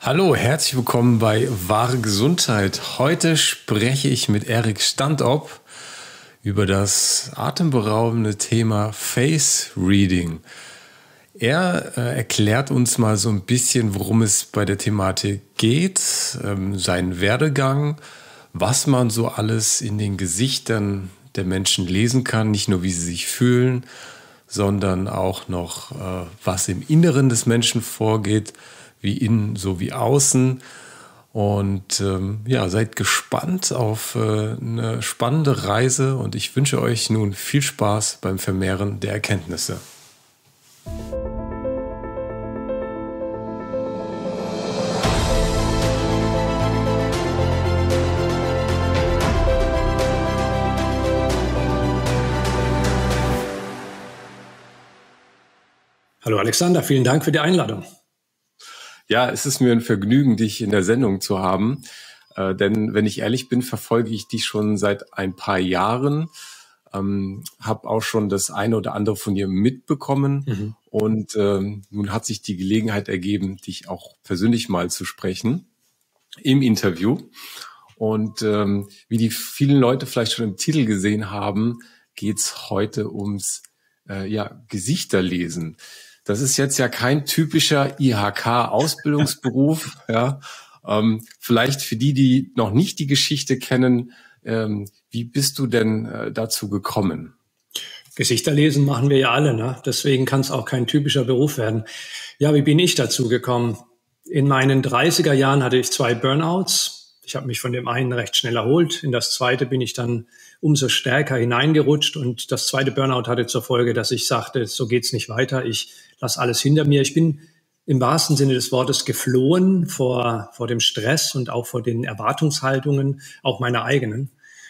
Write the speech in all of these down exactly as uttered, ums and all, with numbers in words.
Hallo, herzlich willkommen bei Wahre Gesundheit. Heute spreche ich mit Erik Standop über das atemberaubende Thema Face Reading. Er äh, erklärt uns mal so ein bisschen, worum es bei der Thematik geht, ähm, seinen Werdegang, was man so alles in den Gesichtern der Menschen lesen kann, nicht nur wie sie sich fühlen, sondern auch noch, äh, was im Inneren des Menschen vorgeht, wie innen so wie außen. Und ähm, ja, seid gespannt auf äh, eine spannende Reise und ich wünsche euch nun viel Spaß beim Vermehren der Erkenntnisse. Hallo Alexander, vielen Dank für die Einladung. Ja, es ist mir ein Vergnügen, dich in der Sendung zu haben. Äh, denn wenn ich ehrlich bin, verfolge ich dich schon seit ein paar Jahren. Ähm, habe auch schon das eine oder andere von dir mitbekommen. Mhm. Und ähm, nun hat sich die Gelegenheit ergeben, dich auch persönlich mal zu sprechen im Interview. Und ähm, wie die vielen Leute vielleicht schon im Titel gesehen haben, geht's heute ums äh, ja, Gesichterlesen. Das ist jetzt ja kein typischer I H K-Ausbildungsberuf. ja. Ähm, vielleicht für die, die noch nicht die Geschichte kennen, ähm, wie bist du denn äh, dazu gekommen? Gesichterlesen machen wir ja alle, ne? Deswegen kann es auch kein typischer Beruf werden. Ja, wie bin ich dazu gekommen? In meinen dreißiger Jahren hatte ich zwei Burnouts. Ich habe mich von dem einen recht schnell erholt. In das zweite bin ich dann umso stärker hineingerutscht. Und das zweite Burnout hatte zur Folge, dass ich sagte, so geht's nicht weiter. Ich lasse alles hinter mir. Ich bin im wahrsten Sinne des Wortes geflohen vor, vor dem Stress und auch vor den Erwartungshaltungen, auch meiner eigenen.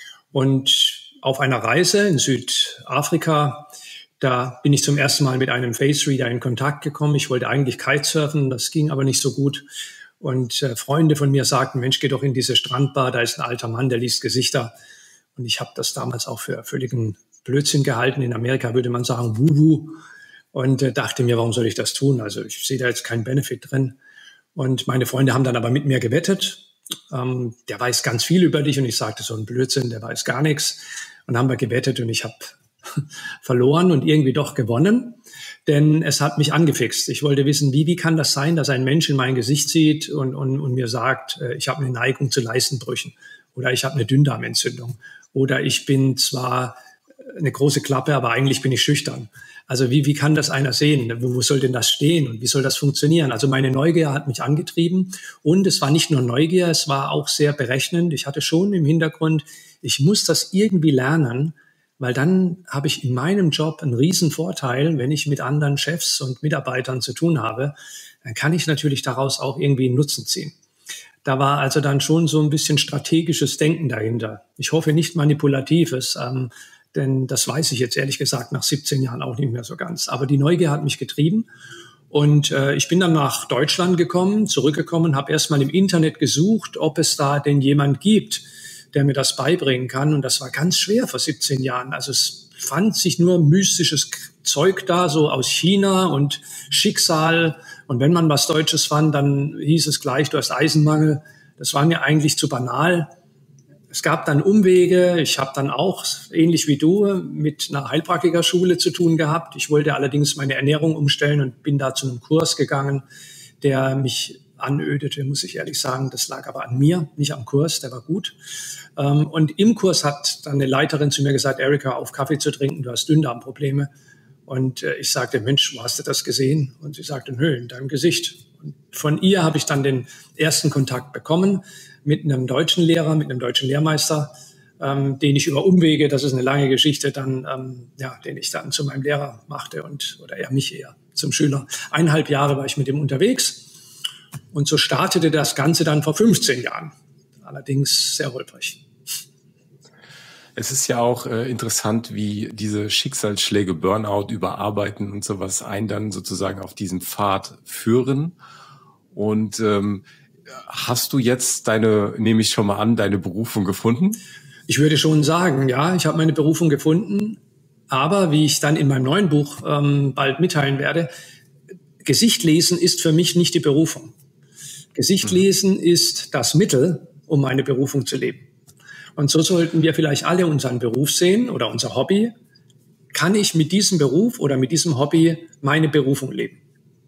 Und auf einer Reise in Südafrika, da bin ich zum ersten Mal mit einem Face Reader in Kontakt gekommen. Ich wollte eigentlich Kitesurfen, das ging aber nicht so gut. Und äh, Freunde von mir sagten, Mensch, geh doch in diese Strandbar, da ist ein alter Mann, der liest Gesichter. Und ich habe das damals auch für völligen Blödsinn gehalten. In Amerika würde man sagen, Wuhu. Und äh, dachte mir, warum soll ich das tun? Also ich sehe da jetzt keinen Benefit drin. Und meine Freunde haben dann aber mit mir gewettet. Ähm, der weiß ganz viel über dich. Und ich sagte, so ein Blödsinn, der weiß gar nichts. Und haben wir gewettet und ich habe verloren und irgendwie doch gewonnen. Denn es hat mich angefixt. Ich wollte wissen, wie, wie kann das sein, dass ein Mensch in mein Gesicht sieht und, und, und mir sagt, äh, ich habe eine Neigung zu Leistenbrüchen oder ich habe eine Dünndarmentzündung oder ich bin zwar eine große Klappe, aber eigentlich bin ich schüchtern. Also wie, wie kann das einer sehen? Wo, wo soll denn das stehen und wie soll das funktionieren? Also meine Neugier hat mich angetrieben und es war nicht nur Neugier, es war auch sehr berechnend. Ich hatte schon im Hintergrund, ich muss das irgendwie lernen, weil dann habe ich in meinem Job einen riesen Vorteil, wenn ich mit anderen Chefs und Mitarbeitern zu tun habe, dann kann ich natürlich daraus auch irgendwie einen Nutzen ziehen. Da war also dann schon so ein bisschen strategisches Denken dahinter. Ich hoffe nicht manipulatives, ähm, denn das weiß ich jetzt ehrlich gesagt nach siebzehn Jahren auch nicht mehr so ganz. Aber die Neugier hat mich getrieben und äh, ich bin dann nach Deutschland gekommen, zurückgekommen, habe erstmal im Internet gesucht, ob es da denn jemand gibt, der mir das beibringen kann. Und das war ganz schwer vor siebzehn Jahren. Also es fand sich nur mystisches Zeug da, so aus China und Schicksal. Und wenn man was Deutsches fand, dann hieß es gleich, du hast Eisenmangel. Das war mir eigentlich zu banal. Es gab dann Umwege. Ich habe dann auch, ähnlich wie du, mit einer Heilpraktikerschule zu tun gehabt. Ich wollte allerdings meine Ernährung umstellen und bin da zu einem Kurs gegangen, der mich anödete, muss ich ehrlich sagen. Das lag aber an mir, nicht am Kurs, der war gut. Und im Kurs hat dann eine Leiterin zu mir gesagt, Erika, auf Kaffee zu trinken, du hast Dünndarmprobleme. Und ich sagte, Mensch, wo hast du das gesehen? Und sie sagte, nö, in deinem Gesicht. Und von ihr habe ich dann den ersten Kontakt bekommen mit einem deutschen Lehrer, mit einem deutschen Lehrmeister, ähm, den ich über Umwege, das ist eine lange Geschichte, dann, ähm, ja, den ich dann zu meinem Lehrer machte und, oder er mich eher zum Schüler. Eineinhalb Jahre war ich mit ihm unterwegs. Und so startete das Ganze dann vor fünfzehn Jahren. Allerdings sehr holprig. Es ist ja auch äh, interessant, wie diese Schicksalsschläge, Burnout, Überarbeiten und sowas einen dann sozusagen auf diesen Pfad führen. Und ähm, hast du jetzt deine, nehme ich schon mal an, deine Berufung gefunden? Ich würde schon sagen, ja, ich habe meine Berufung gefunden. Aber wie ich dann in meinem neuen Buch ähm, bald mitteilen werde, Gesicht lesen ist für mich nicht die Berufung. Gesicht lesen ist das Mittel, um meine Berufung zu leben. Und so sollten wir vielleicht alle unseren Beruf sehen oder unser Hobby. Kann ich mit diesem Beruf oder mit diesem Hobby meine Berufung leben?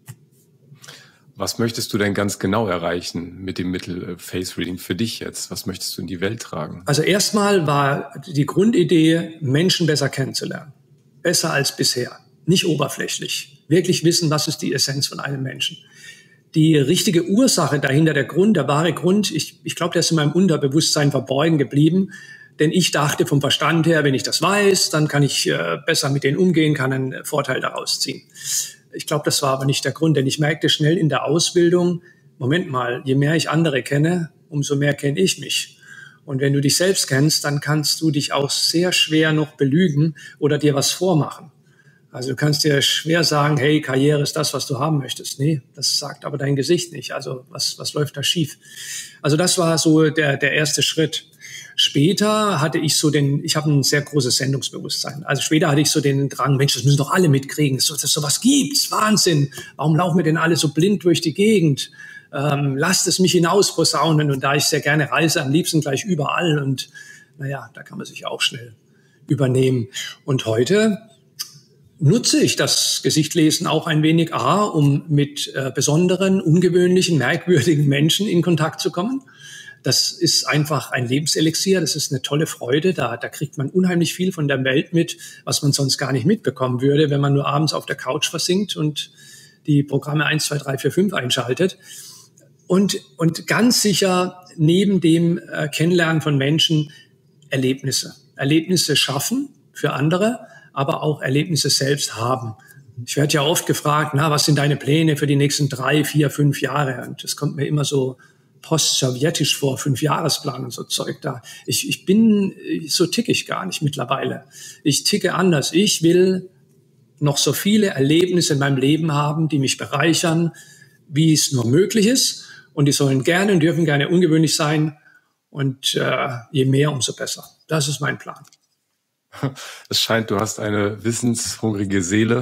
Was möchtest du denn ganz genau erreichen mit dem Mittel Face Reading für dich jetzt? Was möchtest du in die Welt tragen? Also erstmal war die Grundidee, Menschen besser kennenzulernen. Besser als bisher. Nicht oberflächlich. Wirklich wissen, was ist die Essenz von einem Menschen. Die richtige Ursache dahinter, der Grund, der wahre Grund, ich, ich glaube, der ist in meinem Unterbewusstsein verborgen geblieben. Denn ich dachte vom Verstand her, wenn ich das weiß, dann kann ich äh, besser mit denen umgehen, kann einen Vorteil daraus ziehen. Ich glaube, das war aber nicht der Grund, denn ich merkte schnell in der Ausbildung, Moment mal, je mehr ich andere kenne, umso mehr kenne ich mich. Und wenn du dich selbst kennst, dann kannst du dich auch sehr schwer noch belügen oder dir was vormachen. Also du kannst dir schwer sagen, hey, Karriere ist das, was du haben möchtest. Nee, das sagt aber dein Gesicht nicht. Also was, was läuft da schief? Also das war so der, der erste Schritt. Später hatte ich so den, ich habe ein sehr großes Sendungsbewusstsein. Also später hatte ich so den Drang, Mensch, das müssen doch alle mitkriegen, dass es sowas gibt. Wahnsinn. Warum laufen wir denn alle so blind durch die Gegend? Ähm, lasst es mich hinaus posaunen. Und da ich sehr gerne reise, am liebsten gleich überall. Und naja, da kann man sich auch schnell übernehmen. Und heute nutze ich das Gesichtlesen auch ein wenig, A, um mit äh, besonderen, ungewöhnlichen, merkwürdigen Menschen in Kontakt zu kommen. Das ist einfach ein Lebenselixier, das ist eine tolle Freude. Da, da kriegt man unheimlich viel von der Welt mit, was man sonst gar nicht mitbekommen würde, wenn man nur abends auf der Couch versinkt und die Programme eins, zwei, drei, vier, fünf einschaltet. Und, und ganz sicher neben dem äh, Kennenlernen von Menschen Erlebnisse. Erlebnisse schaffen für andere, aber auch Erlebnisse selbst haben. Ich werde ja oft gefragt, na, was sind deine Pläne für die nächsten drei, vier, fünf Jahre? Und das kommt mir immer so post-sowjetisch vor, Fünfjahresplan und so Zeug da. Ich, ich bin, so ticke ich gar nicht mittlerweile. Ich ticke anders. Ich will noch so viele Erlebnisse in meinem Leben haben, die mich bereichern, wie es nur möglich ist. Und die sollen gerne und dürfen gerne ungewöhnlich sein. Und äh, je mehr, umso besser. Das ist mein Plan. Es scheint, du hast eine wissenshungrige Seele,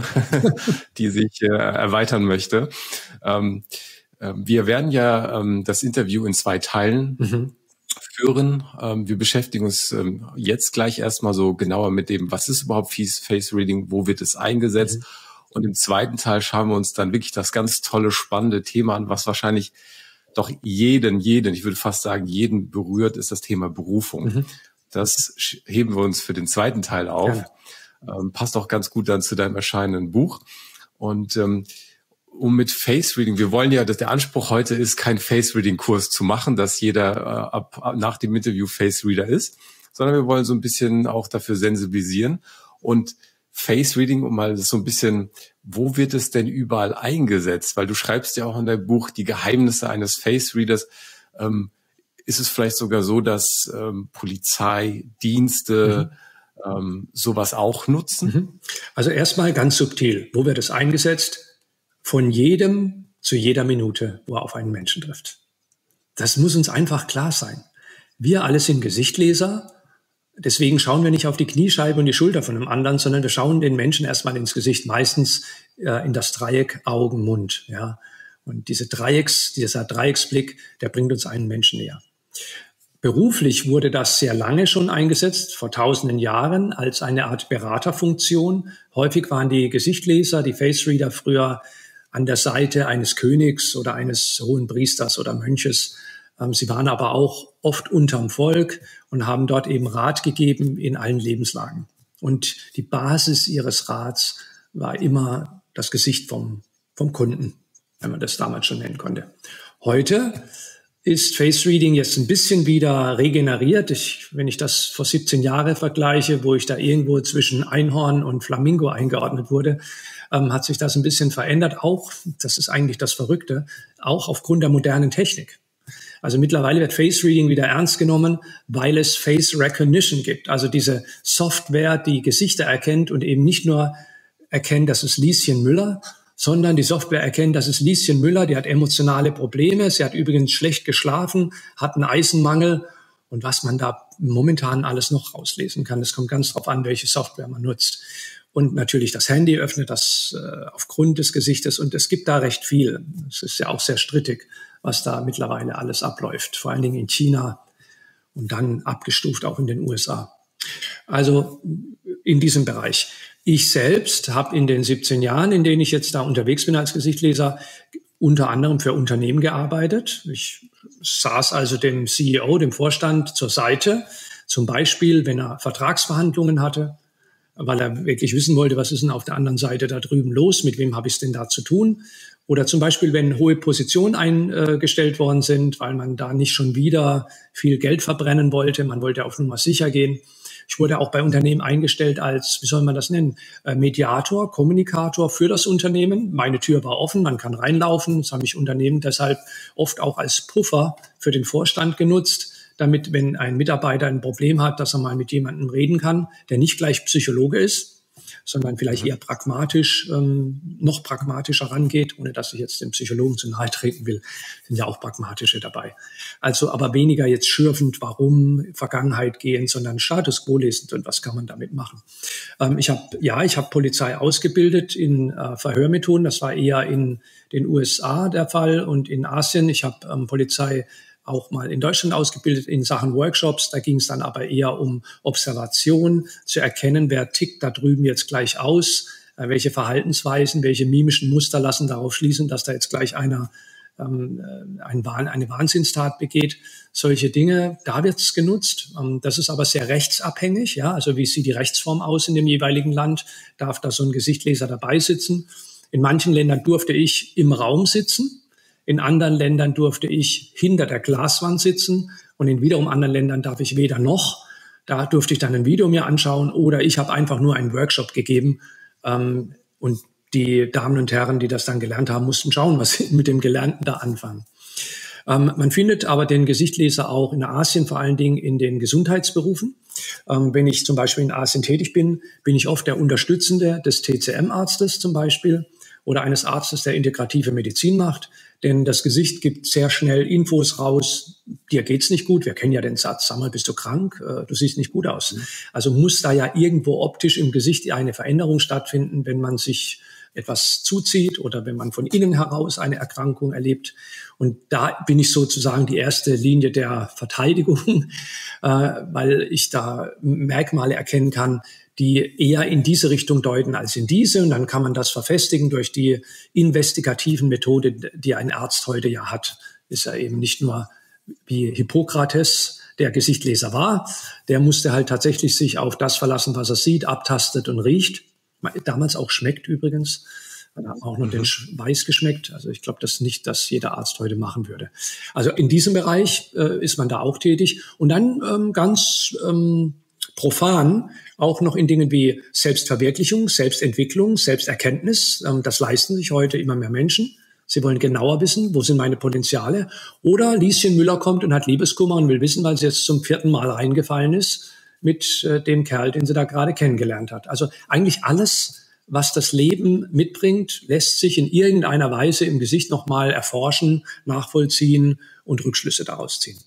die sich äh, erweitern möchte. Ähm, äh, wir werden ja ähm, das Interview in zwei Teilen mhm. führen. Ähm, wir beschäftigen uns ähm, jetzt gleich erstmal so genauer mit dem, was ist überhaupt Face Reading, wo wird es eingesetzt? Mhm. Und im zweiten Teil schauen wir uns dann wirklich das ganz tolle, spannende Thema an, was wahrscheinlich doch jeden, jeden, ich würde fast sagen, jeden berührt, ist das Thema Berufung. Mhm. Das heben wir uns für den zweiten Teil auf. Ja. Ähm, passt auch ganz gut dann zu deinem erscheinenden Buch. Und ähm, um mit Face Reading, wir wollen ja, dass der Anspruch heute ist, kein Face Reading Kurs zu machen, dass jeder äh, ab, ab nach dem Interview Face Reader ist, sondern wir wollen so ein bisschen auch dafür sensibilisieren. Und Face Reading, um mal so ein bisschen, wo wird es denn überall eingesetzt? Weil du schreibst ja auch in deinem Buch die Geheimnisse eines Face Readers. Ähm, Ist es vielleicht sogar so, dass ähm, Polizeidienste mhm. ähm, sowas auch nutzen? Mhm. Also erstmal ganz subtil. Wo wird es eingesetzt? Von jedem zu jeder Minute, wo er auf einen Menschen trifft. Das muss uns einfach klar sein. Wir alle sind Gesichtleser. Deswegen schauen wir nicht auf die Kniescheibe und die Schulter von einem anderen, sondern wir schauen den Menschen erstmal ins Gesicht, meistens äh, in das Dreieck Augen, Mund. Ja. Und diese Dreiecks, dieser Dreiecksblick, der bringt uns einen Menschen näher. Beruflich wurde das sehr lange schon eingesetzt, vor tausenden Jahren, als eine Art Beraterfunktion. Häufig waren die Gesichtleser, die Face Reader früher an der Seite eines Königs oder eines hohen Priesters oder Mönches. Sie waren aber auch oft unterm Volk und haben dort eben Rat gegeben in allen Lebenslagen. Und die Basis ihres Rats war immer das Gesicht vom, vom Kunden, wenn man das damals schon nennen konnte. Heute ist Face Reading jetzt ein bisschen wieder regeneriert. Ich, wenn ich das vor siebzehn Jahren vergleiche, wo ich da irgendwo zwischen Einhorn und Flamingo eingeordnet wurde, ähm, hat sich das ein bisschen verändert. Auch, das ist eigentlich das Verrückte, auch aufgrund der modernen Technik. Also mittlerweile wird Face Reading wieder ernst genommen, weil es Face Recognition gibt. Also diese Software, die Gesichter erkennt und eben nicht nur erkennt, das ist Lieschen Müller, sondern die Software erkennt, das ist Lieschen Müller, die hat emotionale Probleme, sie hat übrigens schlecht geschlafen, hat einen Eisenmangel und was man da momentan alles noch rauslesen kann. Das kommt ganz drauf an, welche Software man nutzt. Und natürlich das Handy öffnet das äh, aufgrund des Gesichtes und es gibt da recht viel. Es ist ja auch sehr strittig, was da mittlerweile alles abläuft, vor allen Dingen in China und dann abgestuft auch in den U S A. Also in diesem Bereich. Ich selbst habe in den siebzehn Jahren, in denen ich jetzt da unterwegs bin als Gesichtleser, unter anderem für Unternehmen gearbeitet. Ich saß also dem C E O, dem Vorstand zur Seite, zum Beispiel, wenn er Vertragsverhandlungen hatte, weil er wirklich wissen wollte, was ist denn auf der anderen Seite da drüben los, mit wem habe ich es denn da zu tun. Oder zum Beispiel, wenn hohe Positionen eingestellt worden sind, weil man da nicht schon wieder viel Geld verbrennen wollte, man wollte auf Nummer sicher gehen. Ich wurde auch bei Unternehmen eingestellt als, wie soll man das nennen, Mediator, Kommunikator für das Unternehmen. Meine Tür war offen, man kann reinlaufen. Das habe ich Unternehmen deshalb oft auch als Puffer für den Vorstand genutzt, damit, wenn ein Mitarbeiter ein Problem hat, dass er mal mit jemandem reden kann, der nicht gleich Psychologe ist, sondern vielleicht eher pragmatisch, ähm, noch pragmatischer rangeht, ohne dass ich jetzt dem Psychologen zu nahe treten will, sind ja auch pragmatische dabei. Also aber weniger jetzt schürfend, warum, Vergangenheit gehen, sondern Status quo lesend und was kann man damit machen. Ähm, ich habe, ja, ich habe Polizei ausgebildet in äh, Verhörmethoden, das war eher in den U S A der Fall und in Asien. Ich habe ähm, Polizei auch mal in Deutschland ausgebildet in Sachen Workshops. Da ging es dann aber eher um Observation, zu erkennen, wer tickt da drüben jetzt gleich aus, äh, welche Verhaltensweisen, welche mimischen Muster lassen darauf schließen, dass da jetzt gleich einer ähm, ein Wahn, eine Wahnsinnstat begeht. Solche Dinge, da wird es genutzt. Ähm, das ist aber sehr rechtsabhängig. Ja, also wie sieht die Rechtsform aus in dem jeweiligen Land? Darf da so ein Gesichtleser dabei sitzen? In manchen Ländern durfte ich im Raum sitzen. In anderen Ländern durfte ich hinter der Glaswand sitzen und in wiederum anderen Ländern darf ich weder noch. Da durfte ich dann ein Video mir anschauen oder ich habe einfach nur einen Workshop gegeben ähm, und die Damen und Herren, die das dann gelernt haben, mussten schauen, was sie mit dem Gelernten da anfangen. Ähm, man findet aber den Gesichtleser auch in Asien, vor allen Dingen in den Gesundheitsberufen. Ähm, wenn ich zum Beispiel in Asien tätig bin, bin ich oft der Unterstützende des T C M-Arztes zum Beispiel oder eines Arztes, der integrative Medizin macht. Denn das Gesicht gibt sehr schnell Infos raus, dir geht's nicht gut. Wir kennen ja den Satz, sag mal, bist du krank? Du siehst nicht gut aus. Mhm. Also muss da ja irgendwo optisch im Gesicht eine Veränderung stattfinden, wenn man sich etwas zuzieht oder wenn man von innen heraus eine Erkrankung erlebt. Und da bin ich sozusagen die erste Linie der Verteidigung, äh, weil ich da Merkmale erkennen kann, die eher in diese Richtung deuten als in diese. Und dann kann man das verfestigen durch die investigativen Methoden, die ein Arzt heute ja hat. Ist ja eben nicht nur wie Hippokrates, der Gesichtleser war. Der musste halt tatsächlich sich auf das verlassen, was er sieht, abtastet und riecht. Damals auch schmeckt übrigens. Hat auch noch mhm. den Schweiß geschmeckt. Also ich glaube, das ist nicht, dass jeder Arzt heute machen würde. Also in diesem Bereich äh, ist man da auch tätig. Und dann ähm, ganz ähm, profan auch noch in Dingen wie Selbstverwirklichung, Selbstentwicklung, Selbsterkenntnis. Ähm, das leisten sich heute immer mehr Menschen. Sie wollen genauer wissen, wo sind meine Potenziale. Oder Lieschen Müller kommt und hat Liebeskummer und will wissen, weil sie jetzt zum vierten Mal reingefallen ist mit äh, dem Kerl, den sie da gerade kennengelernt hat. Also eigentlich alles, was das Leben mitbringt, lässt sich in irgendeiner Weise im Gesicht nochmal erforschen, nachvollziehen und Rückschlüsse daraus ziehen.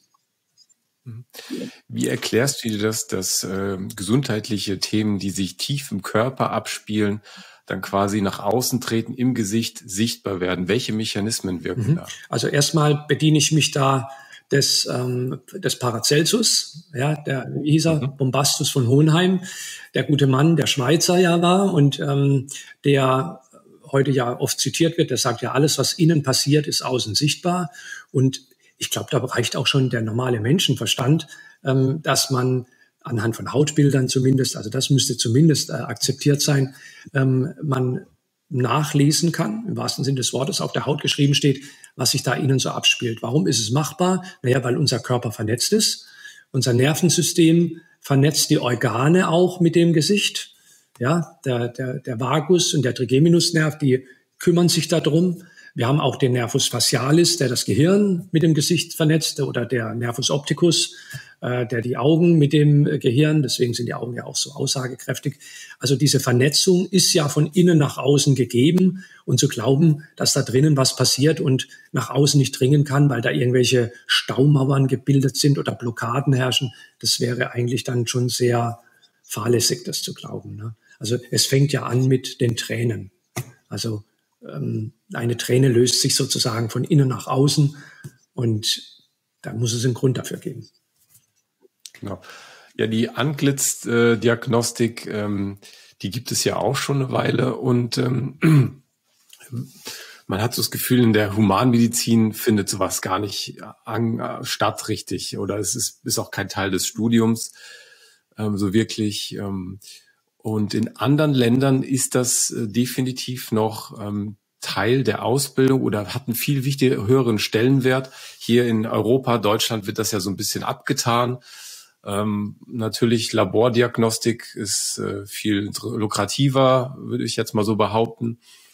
Wie erklärst du dir das, dass äh, gesundheitliche Themen, die sich tief im Körper abspielen, dann quasi nach außen treten, im Gesicht sichtbar werden? Welche Mechanismen wirken mhm. da? Also erstmal bediene ich mich da des, ähm, des Paracelsus, ja, der wie hieß er, mhm. Bombastus von Hohenheim, der gute Mann, der Schweizer ja war und ähm, der heute ja oft zitiert wird, der sagt ja, alles, was innen passiert, ist außen sichtbar. Und ich glaube, da reicht auch schon der normale Menschenverstand, ähm, dass man anhand von Hautbildern zumindest, also das müsste zumindest äh, akzeptiert sein, ähm, man nachlesen kann, im wahrsten Sinne des Wortes, auf der Haut geschrieben steht, was sich da innen so abspielt. Warum ist es machbar? Naja, weil unser Körper vernetzt ist. Unser Nervensystem vernetzt die Organe auch mit dem Gesicht. Ja, der, der, der Vagus und der Trigeminusnerv, die kümmern sich darum. Wir haben auch den Nervus facialis, der das Gehirn mit dem Gesicht vernetzt, oder der Nervus opticus, äh, der die Augen mit dem Gehirn, deswegen sind die Augen ja auch so aussagekräftig. Also diese Vernetzung ist ja von innen nach außen gegeben, und zu glauben, dass da drinnen was passiert und nach außen nicht dringen kann, weil da irgendwelche Staumauern gebildet sind oder Blockaden herrschen, das wäre eigentlich dann schon sehr fahrlässig, das zu glauben, ne? Also es fängt ja an mit den Tränen. Also eine Träne löst sich sozusagen von innen nach außen Und da muss es einen Grund dafür geben. Genau. Ja, die Antlitzdiagnostik, ähm, die gibt es ja auch schon eine Weile und ähm, man hat so das Gefühl, in der Humanmedizin findet sowas gar nicht an, statt, richtig. Oder es ist, ist auch kein Teil des Studiums, ähm, so wirklich. Ähm, und in anderen Ländern ist das äh, definitiv noch ähm, Teil der Ausbildung oder hat einen viel wichtiger, höheren Stellenwert. Hier in Europa, Deutschland wird das ja so ein bisschen abgetan. Ähm, natürlich Labordiagnostik ist äh, viel lukrativer, würde ich jetzt mal so behaupten.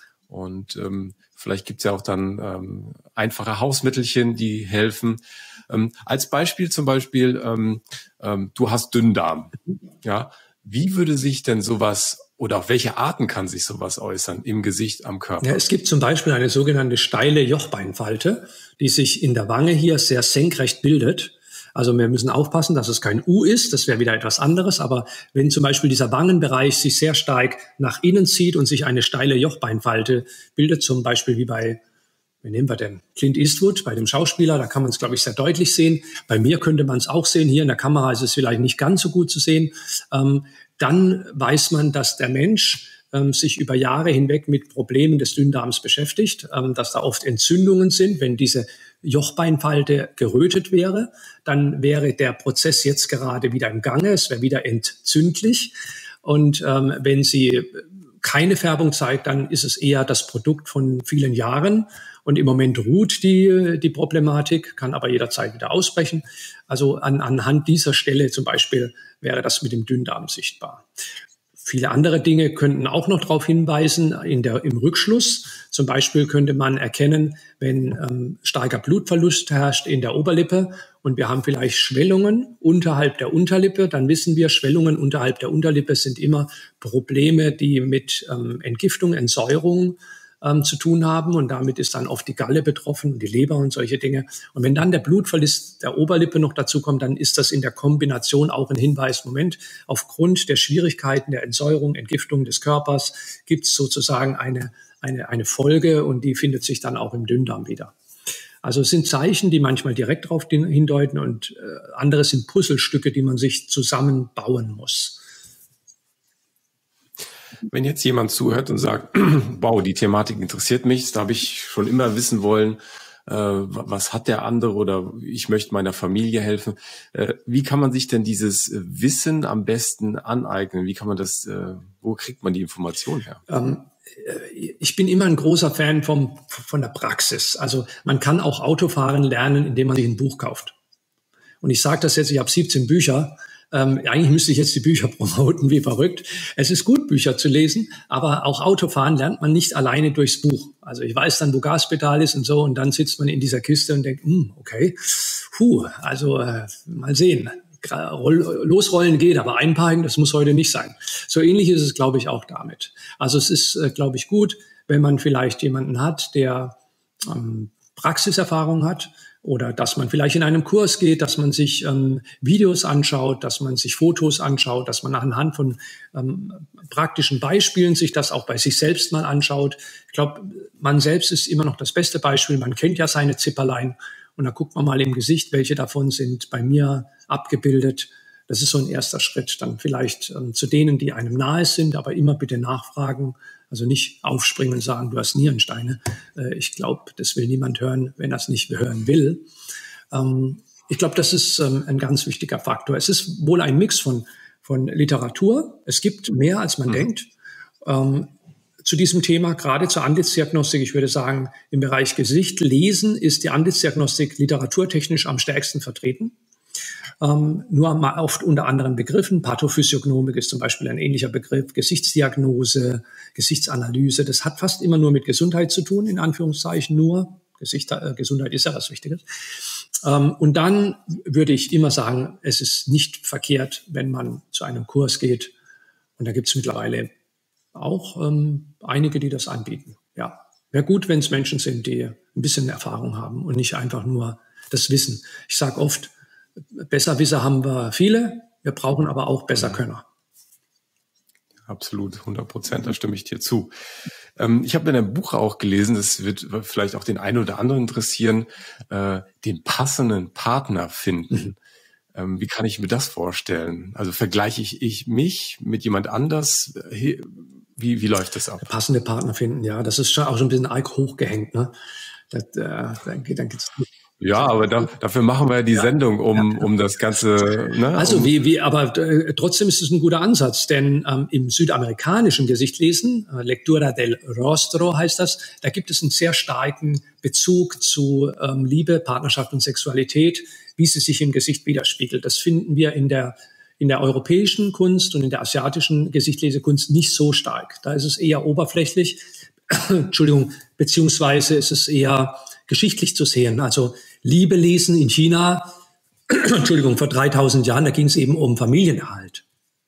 Und ähm, vielleicht gibt's ja auch dann ähm, einfache Hausmittelchen, die helfen. Ähm, als Beispiel zum Beispiel, ähm, ähm, du hast Dünndarm. Ja, wie würde sich denn sowas oder auf welche Arten kann sich sowas äußern im Gesicht, am Körper? Ja, es gibt zum Beispiel eine sogenannte steile Jochbeinfalte, die sich in der Wange hier sehr senkrecht bildet. Also wir müssen aufpassen, dass es kein U ist, das wäre wieder etwas anderes. Aber wenn zum Beispiel dieser Wangenbereich sich sehr stark nach innen zieht und sich eine steile Jochbeinfalte bildet, zum Beispiel wie bei, wie nehmen wir denn, Clint Eastwood, bei dem Schauspieler, da kann man es, glaube ich, sehr deutlich sehen. Bei mir könnte man es auch sehen. Hier in der Kamera ist es vielleicht nicht ganz so gut zu sehen. Ähm, dann weiß man, dass der Mensch ähm, sich über Jahre hinweg mit Problemen des Dünndarms beschäftigt, ähm, dass da oft Entzündungen sind. Wenn diese Jochbeinfalte gerötet wäre, dann wäre der Prozess jetzt gerade wieder im Gange, es wäre wieder entzündlich. Und ähm, wenn sie keine Färbung zeigt, dann ist es eher das Produkt von vielen Jahren. Und im Moment ruht die, die Problematik, kann aber jederzeit wieder ausbrechen. Also an, anhand dieser Stelle zum Beispiel wäre das mit dem Dünndarm sichtbar. Viele andere Dinge könnten auch noch darauf hinweisen, in der, im Rückschluss. Zum Beispiel könnte man erkennen, wenn ähm, starker Blutverlust herrscht in der Oberlippe und wir haben vielleicht Schwellungen unterhalb der Unterlippe, dann wissen wir, Schwellungen unterhalb der Unterlippe sind immer Probleme, die mit ähm, Entgiftung, Entsäuerung ähm, zu tun haben und damit ist dann oft die Galle betroffen und die Leber und solche Dinge. Und wenn dann der Blutverlust der Oberlippe noch dazu kommt, dann ist das in der Kombination auch ein Hinweis, Moment, aufgrund der Schwierigkeiten der Entsäuerung, Entgiftung des Körpers gibt es sozusagen eine, eine, eine Folge und die findet sich dann auch im Dünndarm wieder. Also es sind Zeichen, die manchmal direkt darauf hindeuten und äh, andere sind Puzzlestücke, die man sich zusammenbauen muss. Wenn jetzt jemand zuhört und sagt, wow, die Thematik interessiert mich, da habe ich schon immer wissen wollen, äh, was hat der andere oder ich möchte meiner Familie helfen. Äh, wie kann man sich denn dieses Wissen am besten aneignen? Wie kann man das, äh, wo kriegt man die Information her? Ähm, ich bin immer ein großer Fan vom, von der Praxis. Also man kann auch Autofahren lernen, indem man sich ein Buch kauft. Und ich sage das jetzt, ich habe siebzehn Bücher. Ähm, eigentlich müsste ich jetzt die Bücher promoten, wie verrückt. Es ist gut, Bücher zu lesen, aber auch Autofahren lernt man nicht alleine durchs Buch. Also ich weiß dann, wo Gaspedal ist und so, und dann sitzt man in dieser Kiste und denkt, hm, okay, puh, also äh, mal sehen. Losrollen geht, aber einparken, das muss heute nicht sein. So ähnlich ist es, glaube ich, auch damit. Also es ist, äh, glaube ich, gut, wenn man vielleicht jemanden hat, der ähm, Praxiserfahrung hat, oder dass man vielleicht in einem Kurs geht, dass man sich ähm, Videos anschaut, dass man sich Fotos anschaut, dass man anhand von ähm, praktischen Beispielen sich das auch bei sich selbst mal anschaut. Ich glaube, man selbst ist immer noch das beste Beispiel. Man kennt ja seine Zipperlein und da guckt man mal im Gesicht, welche davon sind bei mir abgebildet. Das ist so ein erster Schritt. Dann vielleicht ähm, zu denen, die einem nahe sind, aber immer bitte nachfragen. Also nicht aufspringen und sagen, du hast Nierensteine. Äh, ich glaube, das will niemand hören, wenn er es nicht hören will. Ähm, ich glaube, das ist ähm, ein ganz wichtiger Faktor. Es ist wohl ein Mix von, von Literatur. Es gibt mehr, als man mhm. denkt. Ähm, zu diesem Thema, gerade zur Antlitzdiagnostik, ich würde sagen, im Bereich Gesicht lesen ist die Antlitzdiagnostik literaturtechnisch am stärksten vertreten. Ähm, nur mal oft unter anderen Begriffen. Pathophysiognomik ist zum Beispiel ein ähnlicher Begriff. Gesichtsdiagnose, Gesichtsanalyse. Das hat fast immer nur mit Gesundheit zu tun, in Anführungszeichen nur. Gesicht, äh, Gesundheit ist ja was Wichtiges. Ähm, und dann würde ich immer sagen, es ist nicht verkehrt, wenn man zu einem Kurs geht. Und da gibt es mittlerweile auch ähm, einige, die das anbieten. Ja, wäre gut, wenn es Menschen sind, die ein bisschen Erfahrung haben und nicht einfach nur das Wissen. Ich sage oft, Besserwisser haben wir viele, wir brauchen aber auch Besserkönner. Absolut, hundert Prozent, da stimme ich dir zu. Ähm, ich habe in einem Buch auch gelesen, das wird vielleicht auch den einen oder anderen interessieren, äh, den passenden Partner finden. Mhm. Ähm, wie kann ich mir das vorstellen? Also vergleiche ich, ich mich mit jemand anders? Wie, wie läuft das ab? Der passende Partner finden, ja, das ist schon auch schon ein bisschen arg hochgehängt, ne? Das, äh, dann, dann geht's Ja, aber da, dafür machen wir ja die ja, Sendung, um, ja. um das Ganze. Ne, also um wie, wie, aber äh, trotzdem ist es ein guter Ansatz, denn ähm, im südamerikanischen Gesichtslesen, äh, Lectura del Rostro heißt das, da gibt es einen sehr starken Bezug zu ähm, Liebe, Partnerschaft und Sexualität, wie sie sich im Gesicht widerspiegelt. Das finden wir in der in der europäischen Kunst und in der asiatischen Gesichtlesekunst nicht so stark. Da ist es eher oberflächlich, Entschuldigung, beziehungsweise ist es eher geschichtlich zu sehen. Also Liebe lesen in China, Entschuldigung, vor dreitausend Jahren, da ging es eben um Familienerhalt.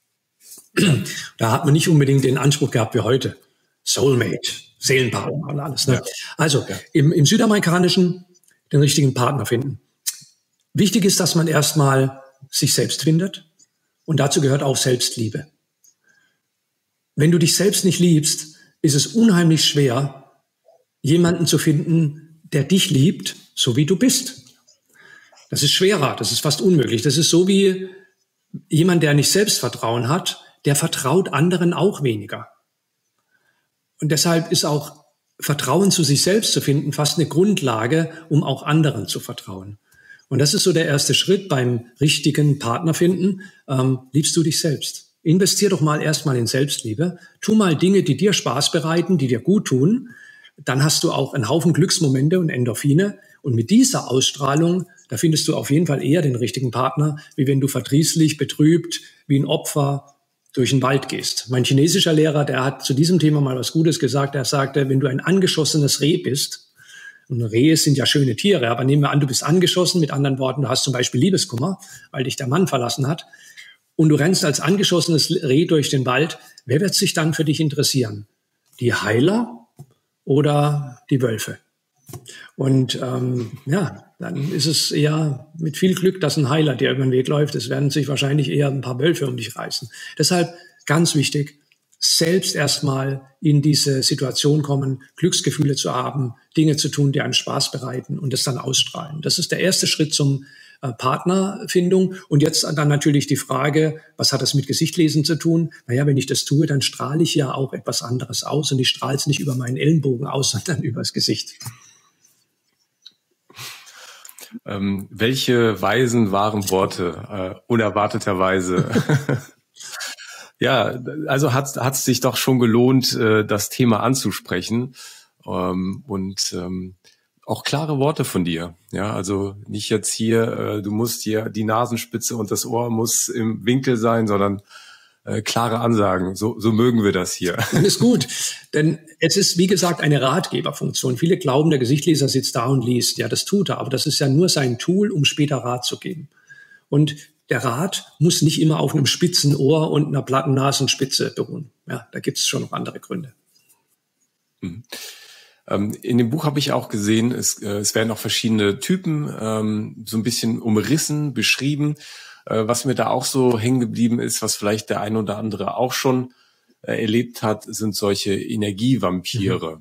Da hat man nicht unbedingt den Anspruch gehabt wie heute. Soulmate, Seelenpartner und alles. Ne? Ja. Also ja. Im, im Südamerikanischen den richtigen Partner finden. Wichtig ist, dass man erstmal sich selbst findet und dazu gehört auch Selbstliebe. Wenn du dich selbst nicht liebst, ist es unheimlich schwer, jemanden zu finden, der dich liebt, so wie du bist. Das ist schwerer, das ist fast unmöglich. Das ist so wie jemand, der nicht Selbstvertrauen hat, der vertraut anderen auch weniger. Und deshalb ist auch Vertrauen zu sich selbst zu finden fast eine Grundlage, um auch anderen zu vertrauen. Und das ist so der erste Schritt beim richtigen Partner finden. Ähm, liebst du dich selbst? Investier doch mal erstmal in Selbstliebe. Tu mal Dinge, die dir Spaß bereiten, die dir gut tun. Dann hast du auch einen Haufen Glücksmomente und Endorphine. Und mit dieser Ausstrahlung, da findest du auf jeden Fall eher den richtigen Partner, wie wenn du verdrießlich, betrübt, wie ein Opfer durch den Wald gehst. Mein chinesischer Lehrer, der hat zu diesem Thema mal was Gutes gesagt. Er sagte, wenn du ein angeschossenes Reh bist, und Rehe sind ja schöne Tiere, aber nehmen wir an, du bist angeschossen, mit anderen Worten, du hast zum Beispiel Liebeskummer, weil dich der Mann verlassen hat, und du rennst als angeschossenes Reh durch den Wald, wer wird sich dann für dich interessieren? Die Heiler oder die Wölfe? Und ähm, ja, dann ist es eher mit viel Glück, dass ein Heiler dir über den Weg läuft. Es werden sich wahrscheinlich eher ein paar Wölfe um dich reißen. Deshalb ganz wichtig, selbst erstmal in diese Situation kommen, Glücksgefühle zu haben, Dinge zu tun, die einem Spaß bereiten und das dann ausstrahlen. Das ist der erste Schritt zum äh, Partnerfindung. Und jetzt dann natürlich die Frage, was hat das mit Gesichtlesen zu tun? Naja, wenn ich das tue, dann strahle ich ja auch etwas anderes aus und ich strahle es nicht über meinen Ellenbogen aus, sondern übers Gesicht. Ähm, welche weisen, wahren Worte, äh, unerwarteterweise. Ja, also hat es sich doch schon gelohnt, äh, das Thema anzusprechen, ähm, und ähm, auch klare Worte von dir. Ja, also nicht jetzt hier, äh, du musst hier die Nasenspitze und das Ohr muss im Winkel sein, sondern äh, klare Ansagen. So, so mögen wir das hier. Das ist gut, denn es ist, wie gesagt, eine Ratgeberfunktion. Viele glauben, der Gesichtleser sitzt da und liest. Ja, das tut er, aber das ist ja nur sein Tool, um später Rat zu geben. Und der Rat muss nicht immer auf einem spitzen Ohr und einer platten Nasenspitze beruhen. Ja, da gibt es schon noch andere Gründe. Mhm. Ähm, in dem Buch habe ich auch gesehen, es, äh, es werden auch verschiedene Typen ähm, so ein bisschen umrissen, beschrieben. Äh, was mir da auch so hängen geblieben ist, was vielleicht der ein oder andere auch schon äh, erlebt hat, sind solche Energievampire. Mhm.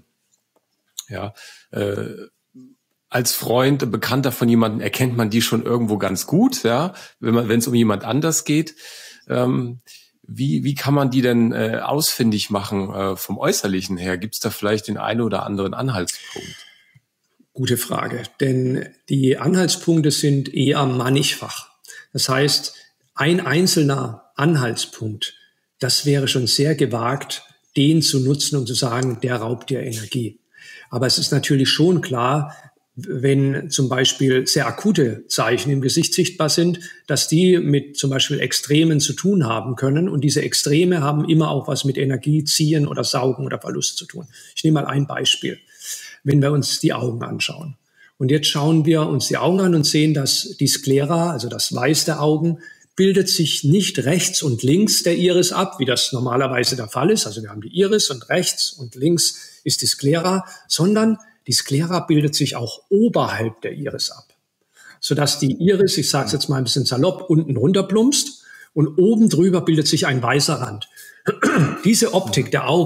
Ja, äh, als Freund, Bekannter von jemandem erkennt man die schon irgendwo ganz gut, ja, wenn man, wenn es um jemand anders geht. Ähm, wie, wie kann man die denn äh, ausfindig machen äh, vom Äußerlichen her? Gibt es da vielleicht den einen oder anderen Anhaltspunkt? Gute Frage, denn die Anhaltspunkte sind eher mannigfach. Das heißt, ein einzelner Anhaltspunkt, das wäre schon sehr gewagt, den zu nutzen und zu sagen, der raubt dir Energie. Aber es ist natürlich schon klar, wenn zum Beispiel sehr akute Zeichen im Gesicht sichtbar sind, dass die mit zum Beispiel Extremen zu tun haben können. Und diese Extreme haben immer auch was mit Energie ziehen oder saugen oder Verlust zu tun. Ich nehme mal ein Beispiel. Wenn wir uns die Augen anschauen. Und jetzt schauen wir uns die Augen an und sehen, dass die Sklera, also das Weiß der Augen, bildet sich nicht rechts und links der Iris ab, wie das normalerweise der Fall ist. Also wir haben die Iris und rechts und links ist die Sklera, sondern die Sklera bildet sich auch oberhalb der Iris ab, sodass die Iris, ich sage es jetzt mal ein bisschen salopp, unten runterplumpst und oben drüber bildet sich ein weißer Rand. Diese Optik der Augen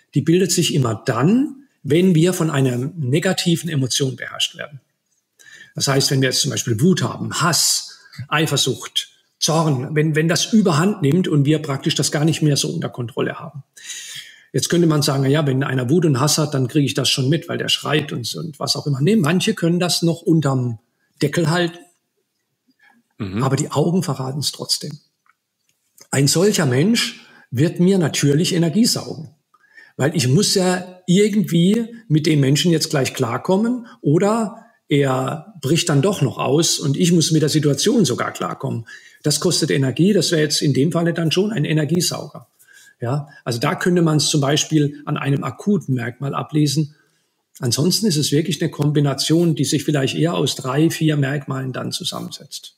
die bildet sich immer dann, wenn wir von einer negativen Emotion beherrscht werden. Das heißt, wenn wir jetzt zum Beispiel Wut haben, Hass, Eifersucht, Zorn, wenn, wenn das überhand nimmt und wir praktisch das gar nicht mehr so unter Kontrolle haben. Jetzt könnte man sagen, ja, wenn einer Wut und Hass hat, dann kriege ich das schon mit, weil der schreit und, und was auch immer. Nee, manche können das noch unterm Deckel halten, mhm. aber die Augen verraten es trotzdem. Ein solcher Mensch wird mir natürlich Energie saugen, weil ich muss ja irgendwie mit dem Menschen jetzt gleich klarkommen oder er bricht dann doch noch aus und ich muss mit der Situation sogar klarkommen. Das kostet Energie, das wäre jetzt in dem Falle dann schon ein Energiesauger. Ja, also da könnte man es zum Beispiel an einem akuten Merkmal ablesen. Ansonsten ist es wirklich eine Kombination, die sich vielleicht eher aus drei, vier Merkmalen dann zusammensetzt.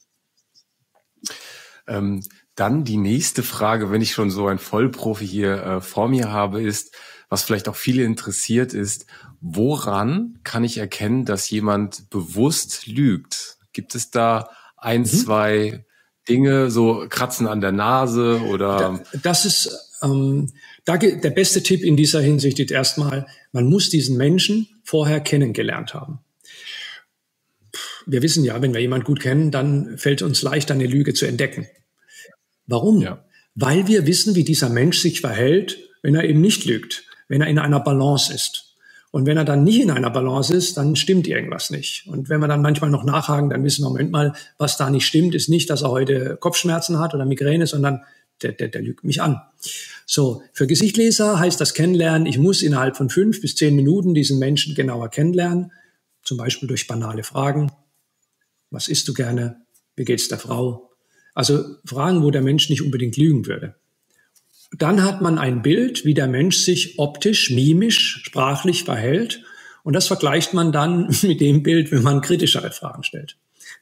Ähm, dann die nächste Frage, wenn ich schon so ein Vollprofi hier äh, vor mir habe, ist, was vielleicht auch viele interessiert ist, woran kann ich erkennen, dass jemand bewusst lügt? Gibt es da ein, mhm. zwei Dinge, so Kratzen an der Nase oder? Das ist ähm, da, der beste Tipp in dieser Hinsicht ist erstmal, man muss diesen Menschen vorher kennengelernt haben. Wir wissen ja, wenn wir jemanden gut kennen, dann fällt uns leicht, eine Lüge zu entdecken. Warum? Ja. Weil wir wissen, wie dieser Mensch sich verhält, wenn er eben nicht lügt, wenn er in einer Balance ist. Und wenn er dann nicht in einer Balance ist, dann stimmt irgendwas nicht. Und wenn wir dann manchmal noch nachhaken, dann wissen wir, Moment mal, was da nicht stimmt, ist nicht, dass er heute Kopfschmerzen hat oder Migräne, sondern der, der, der lügt mich an. So, für Gesichtleser heißt das Kennenlernen, ich muss innerhalb von fünf bis zehn Minuten diesen Menschen genauer kennenlernen, zum Beispiel durch banale Fragen. Was isst du gerne? Wie geht's der Frau? Also Fragen, wo der Mensch nicht unbedingt lügen würde. Dann hat man ein Bild, wie der Mensch sich optisch, mimisch, sprachlich verhält. Und das vergleicht man dann mit dem Bild, wenn man kritischere Fragen stellt.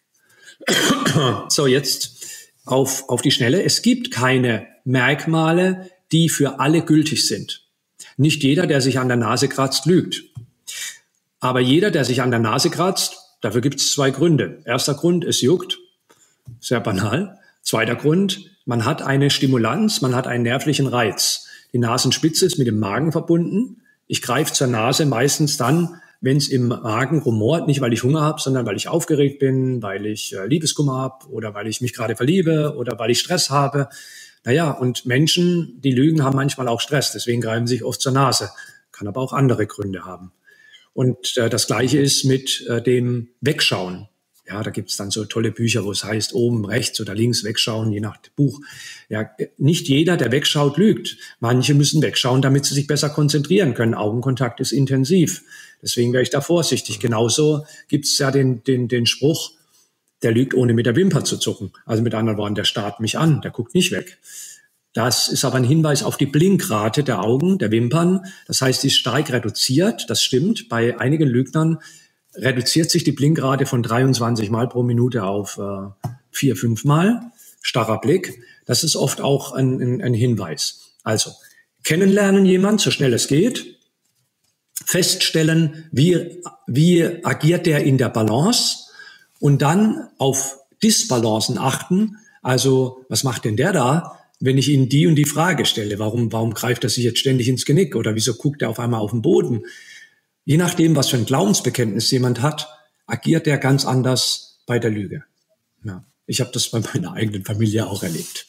So, jetzt auf, auf die Schnelle. Es gibt keine Merkmale, die für alle gültig sind. Nicht jeder, der sich an der Nase kratzt, lügt. Aber jeder, der sich an der Nase kratzt, dafür gibt es zwei Gründe. Erster Grund, es juckt. Sehr banal. Zweiter Grund, man hat eine Stimulanz, man hat einen nervlichen Reiz. Die Nasenspitze ist mit dem Magen verbunden. Ich greife zur Nase meistens dann, wenn es im Magen rumort, nicht weil ich Hunger habe, sondern weil ich aufgeregt bin, weil ich äh, Liebeskummer habe oder weil ich mich gerade verliebe oder weil ich Stress habe. Naja, und Menschen, die lügen, haben manchmal auch Stress, deswegen greifen sie sich oft zur Nase. Kann aber auch andere Gründe haben. Und äh, das Gleiche ist mit äh, dem Wegschauen. Ja, da gibt's dann so tolle Bücher, wo es heißt, oben rechts oder links wegschauen, je nach Buch. Ja, nicht jeder, der wegschaut, lügt. Manche müssen wegschauen, damit sie sich besser konzentrieren können. Augenkontakt ist intensiv. Deswegen wäre ich da vorsichtig. Genauso gibt's ja den, den, den Spruch, der lügt, ohne mit der Wimper zu zucken. Also mit anderen Worten, der starrt mich an, der guckt nicht weg. Das ist aber ein Hinweis auf die Blinkrate der Augen, der Wimpern. Das heißt, die ist stark reduziert. Das stimmt. Bei einigen Lügnern reduziert sich die Blinkrate von dreiundzwanzig Mal pro Minute auf äh, vier, fünf Mal. Starrer Blick. Das ist oft auch ein, ein, ein Hinweis. Also, kennenlernen jemand, so schnell es geht. Feststellen, wie, wie agiert der in der Balance. Und dann auf Disbalancen achten. Also, was macht denn der da, wenn ich ihm die und die Frage stelle? Warum, warum greift er sich jetzt ständig ins Genick? Oder wieso guckt er auf einmal auf den Boden? Je nachdem, was für ein Glaubensbekenntnis jemand hat, agiert er ganz anders bei der Lüge. Ja, ich habe das bei meiner eigenen Familie auch erlebt.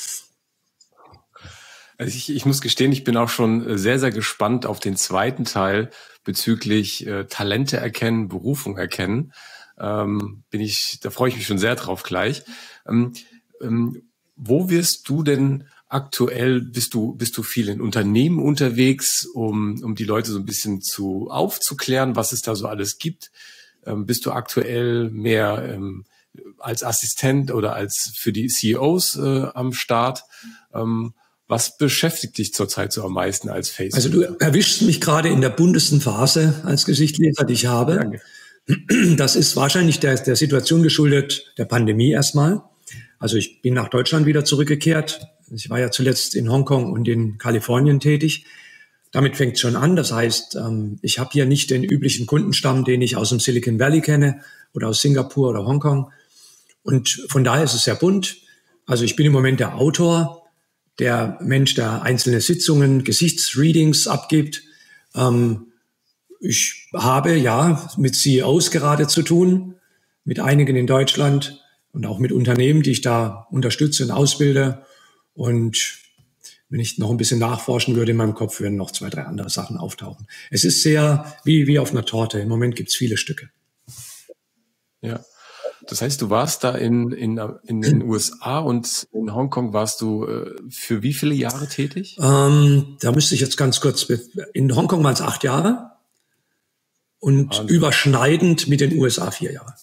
Also ich, ich muss gestehen, ich bin auch schon sehr, sehr gespannt auf den zweiten Teil bezüglich äh, Talente erkennen, Berufung erkennen. Ähm, bin ich, da freue ich mich schon sehr drauf gleich. Ähm, ähm, wo wirst du denn aktuell, bist du, bist du viel in Unternehmen unterwegs, um, um die Leute so ein bisschen zu aufzuklären, was es da so alles gibt? Ähm, bist du aktuell mehr ähm, als Assistent oder als für die C E Os äh, am Start? Ähm, was beschäftigt dich zurzeit so am meisten als Face? Also du erwischst mich gerade in der buntesten Phase als Gesichtleser, die ich habe. Danke. Das ist wahrscheinlich der, der Situation geschuldet, der Pandemie erstmal. Also ich bin nach Deutschland wieder zurückgekehrt. Ich war ja zuletzt in Hongkong und in Kalifornien tätig. Damit fängt es schon an. Das heißt, ich habe hier nicht den üblichen Kundenstamm, den ich aus dem Silicon Valley kenne oder aus Singapur oder Hongkong. Und von daher ist es sehr bunt. Also ich bin im Moment der Autor der Mensch, der einzelne Sitzungen, Gesichtsreadings abgibt. Ähm, ich habe ja mit C E Os gerade zu tun, mit einigen in Deutschland und auch mit Unternehmen, die ich da unterstütze und ausbilde. Und wenn ich noch ein bisschen nachforschen würde in meinem Kopf, würden noch zwei, drei andere Sachen auftauchen. Es ist sehr wie, wie auf einer Torte. Im Moment gibt es viele Stücke. Ja. Das heißt, du warst da in, in, in den U S A und in Hongkong warst du äh, für wie viele Jahre tätig? Ähm, da müsste ich jetzt ganz kurz, in Hongkong waren es acht Jahre und Wahnsinn. Überschneidend mit den U S A vier Jahre.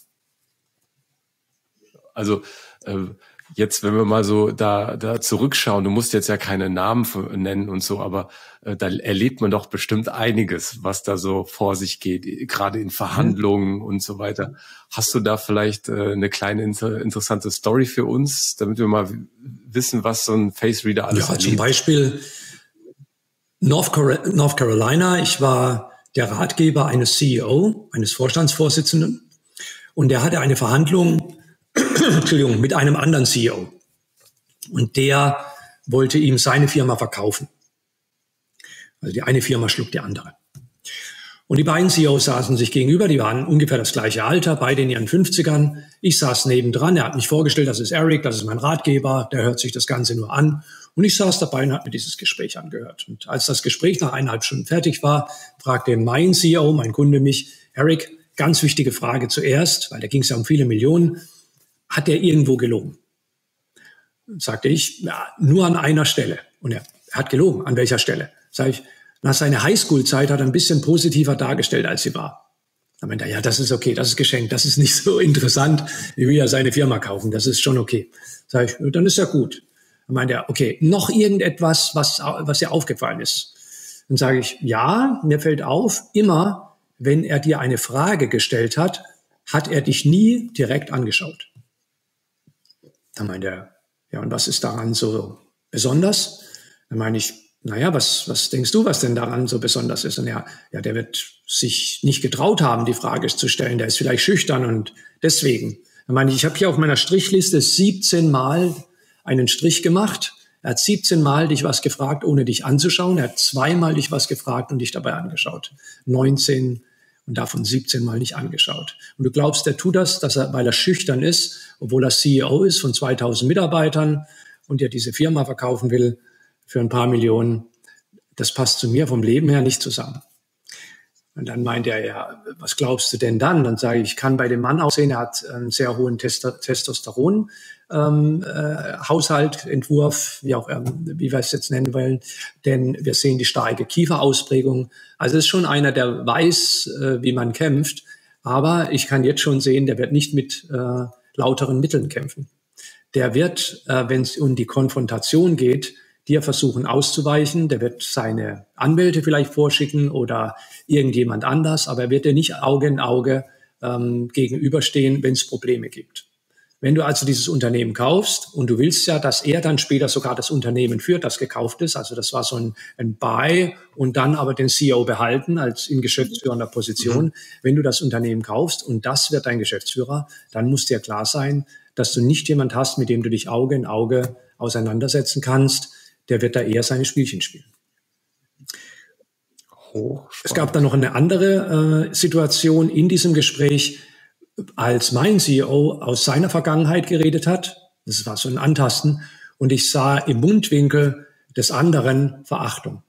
Also äh, jetzt, wenn wir mal so da, da zurückschauen, du musst jetzt ja keine Namen nennen und so, aber äh, da erlebt man doch bestimmt einiges, was da so vor sich geht, gerade in Verhandlungen mhm. und so weiter. Hast du da vielleicht äh, eine kleine inter- interessante Story für uns, damit wir mal wissen, was so ein Face Reader alles ja, erlebt? Zum Beispiel North, Car- North Carolina. Ich war der Ratgeber eines C E O, eines Vorstandsvorsitzenden, und der hatte eine Verhandlung Entschuldigung, mit einem anderen C E O. Und der wollte ihm seine Firma verkaufen. Also die eine Firma schlug die andere. Und die beiden C E Os saßen sich gegenüber, die waren ungefähr das gleiche Alter, beide in ihren fünfzigern. Ich saß nebendran, er hat mich vorgestellt, das ist Eric, das ist mein Ratgeber, der hört sich das Ganze nur an. Und ich saß dabei und habe mir dieses Gespräch angehört. Und als das Gespräch nach eineinhalb Stunden fertig war, fragte mein C E O, mein Kunde, mich: Eric, ganz wichtige Frage zuerst, weil da ging es ja um viele Millionen. Hat er irgendwo gelogen? Sagte ich, ja, nur an einer Stelle. Und er, er hat gelogen. An welcher Stelle? Sag ich, nach seiner Highschool-Zeit hat er ein bisschen positiver dargestellt, als sie war. Dann meinte er, ja, das ist okay, das ist geschenkt, das ist nicht so interessant. Ich will ja seine Firma kaufen, das ist schon okay. Sag ich, dann ist ja gut. Dann meinte er, okay, noch irgendetwas, was, was dir aufgefallen ist? Dann sage ich, ja, mir fällt auf, immer, wenn er dir eine Frage gestellt hat, hat er dich nie direkt angeschaut. Dann meinte er, ja, und was ist daran so besonders? Dann meine ich, naja, was, was denkst du, was denn daran so besonders ist? Und er, ja, der wird sich nicht getraut haben, die Frage zu stellen. Der ist vielleicht schüchtern und deswegen. Dann meine ich, ich habe hier auf meiner Strichliste siebzehn Mal einen Strich gemacht. Er hat siebzehn Mal dich was gefragt, ohne dich anzuschauen. Er hat zweimal dich was gefragt und dich dabei angeschaut. neunzehn und davon siebzehn Mal nicht angeschaut. Und du glaubst, der tut das, dass er, weil er schüchtern ist, obwohl er C E O ist von zweitausend Mitarbeitern und dir diese Firma verkaufen will für ein paar Millionen. Das passt zu mir vom Leben her nicht zusammen. Und dann meint er, ja, was glaubst du denn dann? Dann sage ich, ich kann bei dem Mann aussehen, er hat einen sehr hohen Test- Testosteron, ähm, äh, Haushalt, Entwurf, wie auch, ähm, wie wir es jetzt nennen wollen, denn wir sehen die starke Kieferausprägung. Also es ist schon einer, der weiß, äh, wie man kämpft, aber ich kann jetzt schon sehen, der wird nicht mit äh, lauteren Mitteln kämpfen. Der wird, äh, wenn es um die Konfrontation geht, dir versuchen auszuweichen, der wird seine Anwälte vielleicht vorschicken oder irgendjemand anders, aber er wird dir nicht Auge in Auge ähm, gegenüberstehen, wenn es Probleme gibt. Wenn du also dieses Unternehmen kaufst und du willst ja, dass er dann später sogar das Unternehmen führt, das gekauft ist, also das war so ein, ein Buy und dann aber den C E O behalten als in geschäftsführender Position. Mhm. Wenn du das Unternehmen kaufst und das wird dein Geschäftsführer, dann muss dir klar sein, dass du nicht jemand hast, mit dem du dich Auge in Auge auseinandersetzen kannst. Der wird da eher seine Spielchen spielen. Es gab dann noch eine andere äh, Situation in diesem Gespräch, als mein C E O aus seiner Vergangenheit geredet hat. Das war so ein Antasten. Und ich sah im Mundwinkel des anderen Verachtung.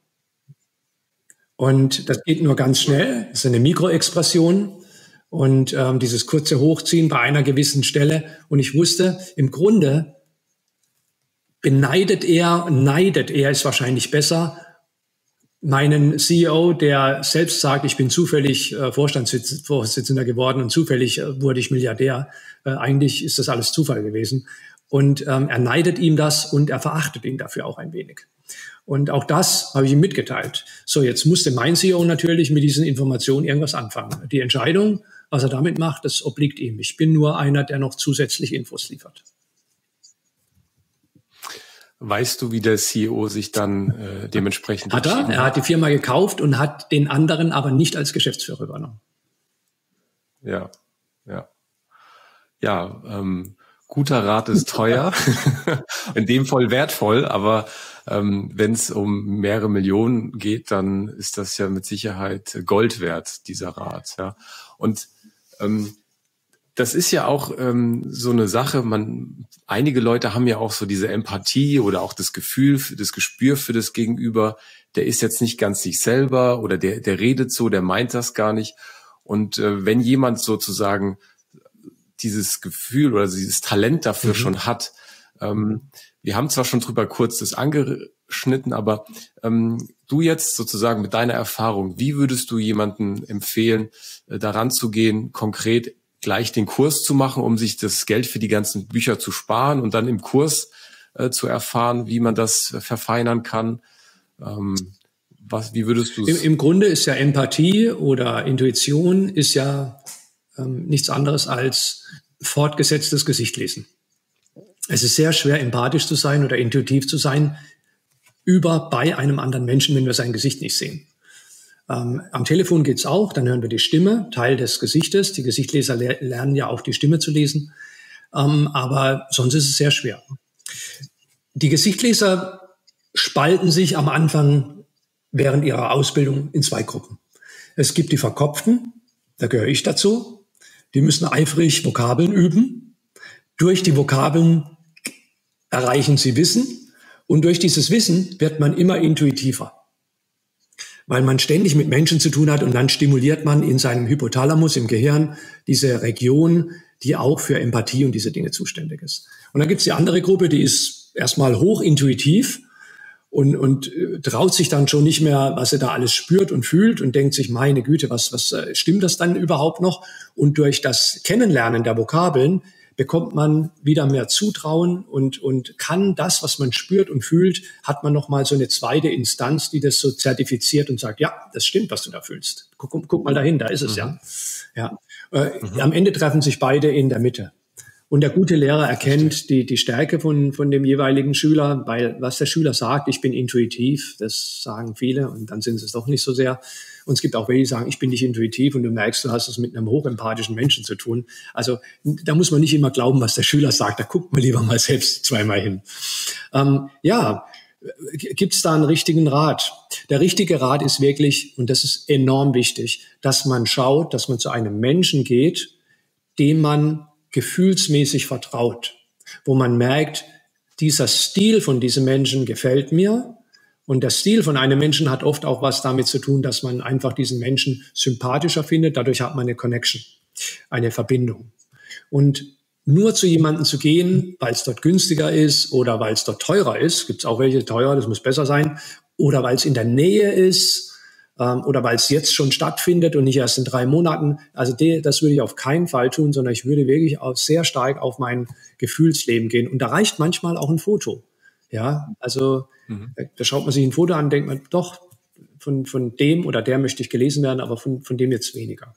Und das geht nur ganz schnell. Das ist eine Mikroexpression. Und ähm, dieses kurze Hochziehen bei einer gewissen Stelle. Und ich wusste, im Grunde beneidet er, neidet er, ist wahrscheinlich besser, meinen C E O, der selbst sagt, ich bin zufällig äh, Vorstandsvorsitzender geworden und zufällig äh, wurde ich Milliardär. Äh, eigentlich ist das alles Zufall gewesen. Und ähm, er neidet ihm das und er verachtet ihn dafür auch ein wenig. Und auch das habe ich ihm mitgeteilt. So, jetzt musste mein C E O natürlich mit diesen Informationen irgendwas anfangen. Die Entscheidung, was er damit macht, das obliegt ihm. Ich bin nur einer, der noch zusätzlich Infos liefert. Weißt du, wie der C E O sich dann äh, dementsprechend hat er? Er hat die Firma gekauft und hat den anderen aber nicht als Geschäftsführer übernommen. Ja, ja. Ja, ähm, guter Rat ist teuer, in dem Fall wertvoll, aber ähm, wenn es um mehrere Millionen geht, dann ist das ja mit Sicherheit Gold wert, dieser Rat. Ja. Und ähm, das ist ja auch ähm, so eine Sache, man, einige Leute haben ja auch so diese Empathie oder auch das Gefühl, das Gespür für das Gegenüber, der ist jetzt nicht ganz sich selber oder der, der redet so, der meint das gar nicht. Und äh, wenn jemand sozusagen dieses Gefühl oder dieses Talent dafür mhm. schon hat. Ähm, wir haben zwar schon drüber kurz das angeschnitten, aber ähm, du jetzt sozusagen mit deiner Erfahrung, wie würdest du jemanden empfehlen, äh, daran zu gehen, konkret gleich den Kurs zu machen, um sich das Geld für die ganzen Bücher zu sparen und dann im Kurs äh, zu erfahren, wie man das äh, verfeinern kann? Ähm, was, wie würdest du es? Im, Im Grunde ist ja Empathie oder Intuition ist ja nichts anderes als fortgesetztes Gesichtlesen. Es ist sehr schwer, empathisch zu sein oder intuitiv zu sein über bei einem anderen Menschen, wenn wir sein Gesicht nicht sehen. Ähm, am Telefon geht's auch, dann hören wir die Stimme, Teil des Gesichtes. Die Gesichtleser le- lernen ja auch die Stimme zu lesen. Ähm, aber sonst ist es sehr schwer. Die Gesichtleser spalten sich am Anfang während ihrer Ausbildung in zwei Gruppen. Es gibt die Verkopften, da gehöre ich dazu. Die müssen eifrig Vokabeln üben. Durch die Vokabeln erreichen sie Wissen. Und durch dieses Wissen wird man immer intuitiver. Weil man ständig mit Menschen zu tun hat und dann stimuliert man in seinem Hypothalamus im Gehirn diese Region, die auch für Empathie und diese Dinge zuständig ist. Und dann gibt es die andere Gruppe, die ist erstmal hochintuitiv und, und äh, traut sich dann schon nicht mehr, was er da alles spürt und fühlt und denkt sich, meine Güte, was, was äh, stimmt das dann überhaupt noch? Und durch das Kennenlernen der Vokabeln bekommt man wieder mehr Zutrauen und, und kann das, was man spürt und fühlt, hat man nochmal so eine zweite Instanz, die das so zertifiziert und sagt, ja, das stimmt, was du da fühlst. Guck, guck mal dahin, da ist es mhm. ja. ja. Äh, mhm. Am Ende treffen sich beide in der Mitte. Und der gute Lehrer erkennt die, die Stärke von, von dem jeweiligen Schüler, weil was der Schüler sagt, ich bin intuitiv, das sagen viele und dann sind sie es doch nicht so sehr. Und es gibt auch welche, die sagen, ich bin nicht intuitiv und du merkst, du hast es mit einem hochempathischen Menschen zu tun. Also da muss man nicht immer glauben, was der Schüler sagt, da guckt man lieber mal selbst zweimal hin. Ähm, ja, gibt es da einen richtigen Rat? Der richtige Rat ist wirklich, und das ist enorm wichtig, dass man schaut, dass man zu einem Menschen geht, dem man gefühlsmäßig vertraut, wo man merkt, dieser Stil von diesem Menschen gefällt mir. Und der Stil von einem Menschen hat oft auch was damit zu tun, dass man einfach diesen Menschen sympathischer findet. Dadurch hat man eine Connection, eine Verbindung. Und nur zu jemandem zu gehen, weil es dort günstiger ist oder weil es dort teurer ist, gibt es auch welche teuer, das muss besser sein, oder weil es in der Nähe ist, oder weil es jetzt schon stattfindet und nicht erst in drei Monaten. Also die, das würde ich auf keinen Fall tun, sondern ich würde wirklich auch sehr stark auf mein Gefühlsleben gehen. Und da reicht manchmal auch ein Foto. Ja, also mhm. da schaut man sich ein Foto an, denkt man, doch, von, von dem oder der möchte ich gelesen werden, aber von, von dem jetzt weniger.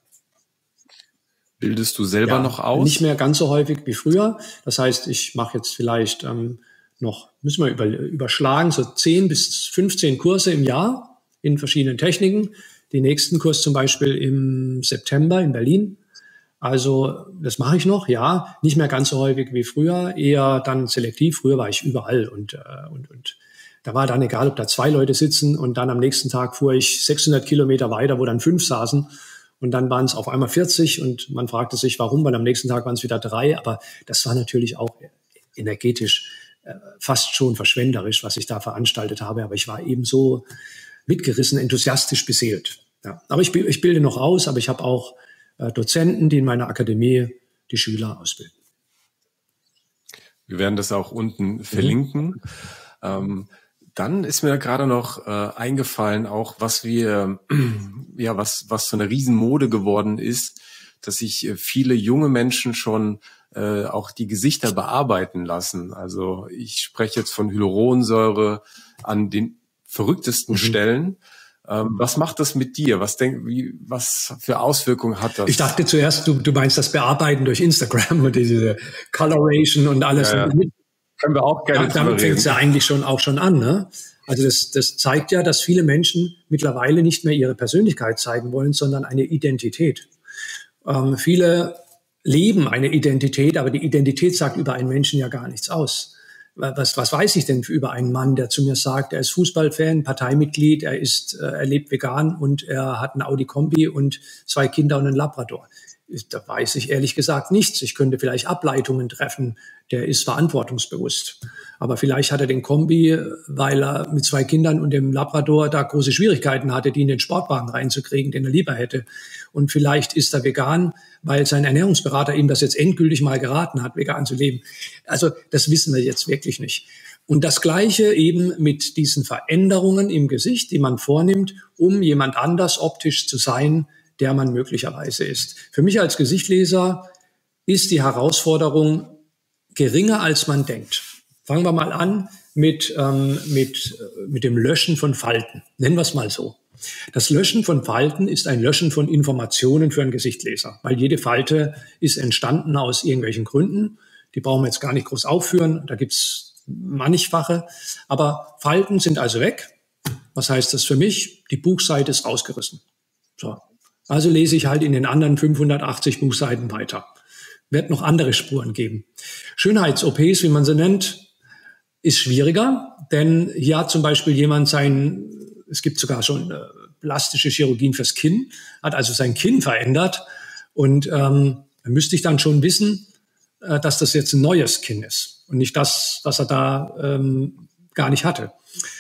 Bildest du selber ja, noch aus? Nicht mehr ganz so häufig wie früher. Das heißt, ich mache jetzt vielleicht ähm, noch, müssen wir über, überschlagen, so zehn bis fünfzehn Kurse im Jahr in verschiedenen Techniken. Den nächsten Kurs zum Beispiel im September in Berlin. Also das mache ich noch, ja, nicht mehr ganz so häufig wie früher, eher dann selektiv. Früher war ich überall und, äh, und, und da war dann egal, ob da zwei Leute sitzen und dann am nächsten Tag fuhr ich sechshundert Kilometer weiter, wo dann fünf saßen und dann waren es auf einmal vierzig und man fragte sich, warum, weil am nächsten Tag waren es wieder drei, aber das war natürlich auch energetisch äh, fast schon verschwenderisch, was ich da veranstaltet habe, aber ich war eben so mitgerissen, enthusiastisch beseelt. Ja. Aber ich, ich bilde noch aus, aber ich habe auch äh, Dozenten, die in meiner Akademie die Schüler ausbilden. Wir werden das auch unten verlinken. Mhm. Ähm, dann ist mir gerade noch äh, eingefallen, auch was wir, ja, was, was so eine Riesenmode geworden ist, dass sich äh, viele junge Menschen schon äh, auch die Gesichter bearbeiten lassen. Also ich spreche jetzt von Hyaluronsäure an den verrücktesten mhm. Stellen. Ähm, was macht das mit dir? Was denk, wie, was für Auswirkungen hat das? Ich dachte zuerst, du, du meinst das Bearbeiten durch Instagram und diese Coloration und alles. Ja, ja. Können wir auch gerne ja, damit fängt es ja eigentlich schon auch schon an. Ne? Also das, das zeigt ja, dass viele Menschen mittlerweile nicht mehr ihre Persönlichkeit zeigen wollen, sondern eine Identität. Ähm, viele leben eine Identität, aber die Identität sagt über einen Menschen ja gar nichts aus. Was, was weiß ich denn über einen Mann, der zu mir sagt, er ist Fußballfan, Parteimitglied, er ist, äh, er lebt vegan und er hat ein Audi Kombi und zwei Kinder und einen Labrador? Da weiß ich ehrlich gesagt nichts. Ich könnte vielleicht Ableitungen treffen. Der ist verantwortungsbewusst. Aber vielleicht hat er den Kombi, weil er mit zwei Kindern und dem Labrador da große Schwierigkeiten hatte, die in den Sportwagen reinzukriegen, den er lieber hätte. Und vielleicht ist er vegan, weil sein Ernährungsberater ihm das jetzt endgültig mal geraten hat, vegan zu leben. Also das wissen wir jetzt wirklich nicht. Und das Gleiche eben mit diesen Veränderungen im Gesicht, die man vornimmt, um jemand anders optisch zu sein, der man möglicherweise ist. Für mich als Gesichtleser ist die Herausforderung geringer, als man denkt. Fangen wir mal an mit, ähm, mit, mit dem Löschen von Falten. Nennen wir es mal so. Das Löschen von Falten ist ein Löschen von Informationen für einen Gesichtleser, weil jede Falte ist entstanden aus irgendwelchen Gründen. Die brauchen wir jetzt gar nicht groß aufführen. Da gibt's mannigfache. Aber Falten sind also weg. Was heißt das für mich? Die Buchseite ist ausgerissen. So. Also lese ich halt in den anderen fünfhundertachtzig Buchseiten weiter. Wird noch andere Spuren geben. Schönheits-O Ps, wie man sie nennt, ist schwieriger, denn hier hat zum Beispiel jemand sein, es gibt sogar schon äh, plastische Chirurgien fürs Kinn, hat also sein Kinn verändert und ähm, da müsste ich dann schon wissen, äh, dass das jetzt ein neues Kinn ist und nicht das, was er da ähm, gar nicht hatte.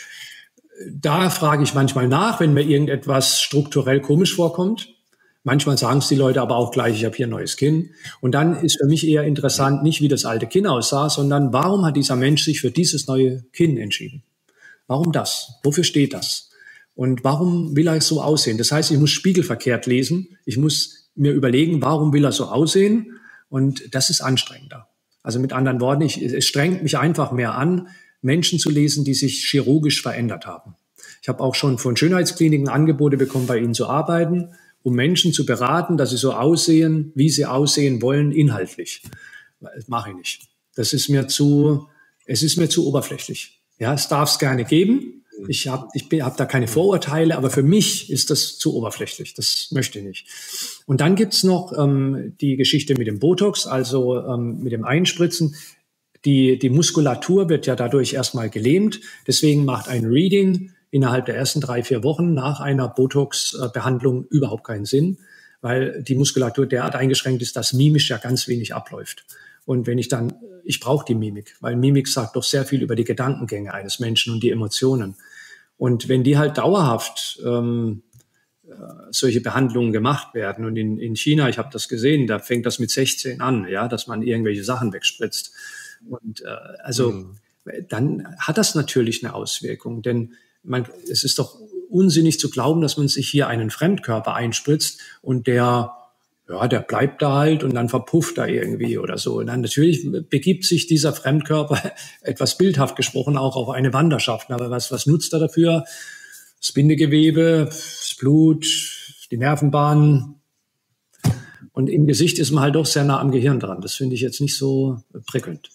Da frage ich manchmal nach, wenn mir irgendetwas strukturell komisch vorkommt. Manchmal sagen es die Leute aber auch gleich, ich habe hier ein neues Kinn. Und dann ist für mich eher interessant, nicht wie das alte Kinn aussah, sondern warum hat dieser Mensch sich für dieses neue Kinn entschieden? Warum das? Wofür steht das? Und warum will er so aussehen? Das heißt, ich muss spiegelverkehrt lesen. Ich muss mir überlegen, warum will er so aussehen? Und das ist anstrengender. Also mit anderen Worten, ich, es strengt mich einfach mehr an, Menschen zu lesen, die sich chirurgisch verändert haben. Ich habe auch schon von Schönheitskliniken Angebote bekommen, bei ihnen zu arbeiten, um Menschen zu beraten, dass sie so aussehen, wie sie aussehen wollen, inhaltlich. Das mache ich nicht. Das ist mir zu, es ist mir zu oberflächlich. Ja, es darf es gerne geben. Ich habe ich hab da keine Vorurteile, aber für mich ist das zu oberflächlich. Das möchte ich nicht. Und dann gibt's noch ähm, die Geschichte mit dem Botox, also ähm, mit dem Einspritzen. Die, die Muskulatur wird ja dadurch erstmal gelähmt. Deswegen macht ein Reading innerhalb der ersten drei, vier Wochen nach einer Botox-Behandlung überhaupt keinen Sinn, weil die Muskulatur derart eingeschränkt ist, dass mimisch ja ganz wenig abläuft. Und wenn ich dann, ich brauche die Mimik, weil Mimik sagt doch sehr viel über die Gedankengänge eines Menschen und die Emotionen. Und wenn die halt dauerhaft ähm, solche Behandlungen gemacht werden, und in, in China, ich habe das gesehen, da fängt das mit sechzehn an, ja, dass man irgendwelche Sachen wegspritzt. Und äh, also mhm. dann hat das natürlich eine Auswirkung, denn man, es ist doch unsinnig zu glauben, dass man sich hier einen Fremdkörper einspritzt und der, ja, der bleibt da halt und dann verpufft er irgendwie oder so. Und dann natürlich begibt sich dieser Fremdkörper, etwas bildhaft gesprochen, auch auf eine Wanderschaft. Aber was, was nutzt er dafür? Das Bindegewebe, das Blut, die Nervenbahnen. Und im Gesicht ist man halt doch sehr nah am Gehirn dran. Das finde ich jetzt nicht so prickelnd.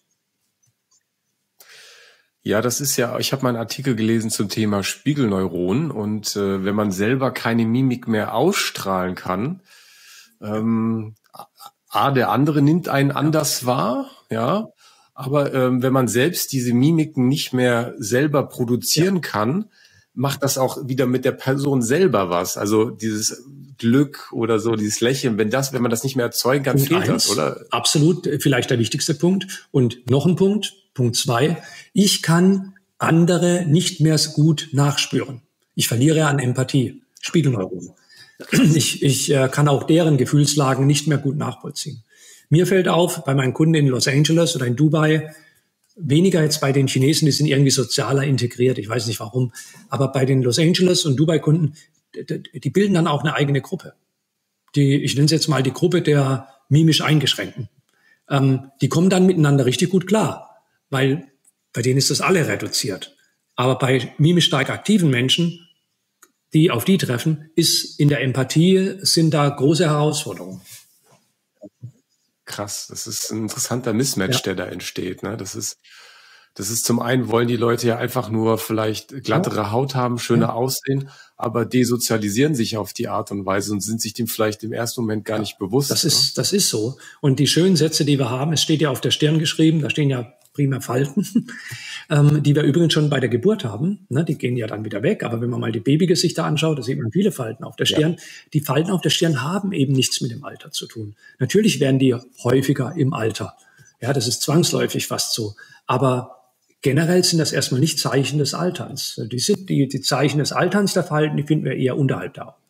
Ja, das ist ja, ich habe mal einen Artikel gelesen zum Thema Spiegelneuronen und äh, wenn man selber keine Mimik mehr ausstrahlen kann, ähm, A, der andere nimmt einen anders wahr, ja, aber ähm, wenn man selbst diese Mimiken nicht mehr selber produzieren ja. kann, macht das auch wieder mit der Person selber was. Also dieses Glück oder so, dieses Lächeln, wenn das, wenn man das nicht mehr erzeugen kann, Punkt fehlt eins, das, oder? Absolut, vielleicht der wichtigste Punkt. Und noch ein Punkt, Punkt zwei, ich kann andere nicht mehr so gut nachspüren. Ich verliere an Empathie, Spiegelneuronen. Ich, ich äh, kann auch deren Gefühlslagen nicht mehr gut nachvollziehen. Mir fällt auf, bei meinen Kunden in Los Angeles oder in Dubai, weniger jetzt bei den Chinesen, die sind irgendwie sozialer integriert, ich weiß nicht warum, aber bei den Los Angeles und Dubai-Kunden, die bilden dann auch eine eigene Gruppe. Die, ich nenne es jetzt mal die Gruppe der mimisch Eingeschränkten. Ähm, die kommen dann miteinander richtig gut klar, weil bei denen ist das alle reduziert. Aber bei mimisch stark aktiven Menschen, die auf die treffen, ist in der Empathie, sind da große Herausforderungen. Krass, das ist ein interessanter Mismatch, ja. der da entsteht. Ne? Das ist, Das ist zum einen, wollen die Leute ja einfach nur vielleicht glattere ja. Haut haben, schöner ja. aussehen, aber desozialisieren sich auf die Art und Weise und sind sich dem vielleicht im ersten Moment gar ja. nicht bewusst. Das ist, ne? das ist so. Und die schönen Sätze, die wir haben, es steht ja auf der Stirn geschrieben, da stehen ja prima Falten, ähm, die wir übrigens schon bei der Geburt haben. Ne? Die gehen ja dann wieder weg. Aber wenn man mal die Babygesichter anschaut, da sieht man viele Falten auf der Stirn. Ja. Die Falten auf der Stirn haben eben nichts mit dem Alter zu tun. Natürlich werden die häufiger im Alter. Ja, das ist zwangsläufig fast so. Aber generell sind das erstmal nicht Zeichen des Alterns. Die, sind, die, die Zeichen des Alterns der Falten, die finden wir eher unterhalb der Augen.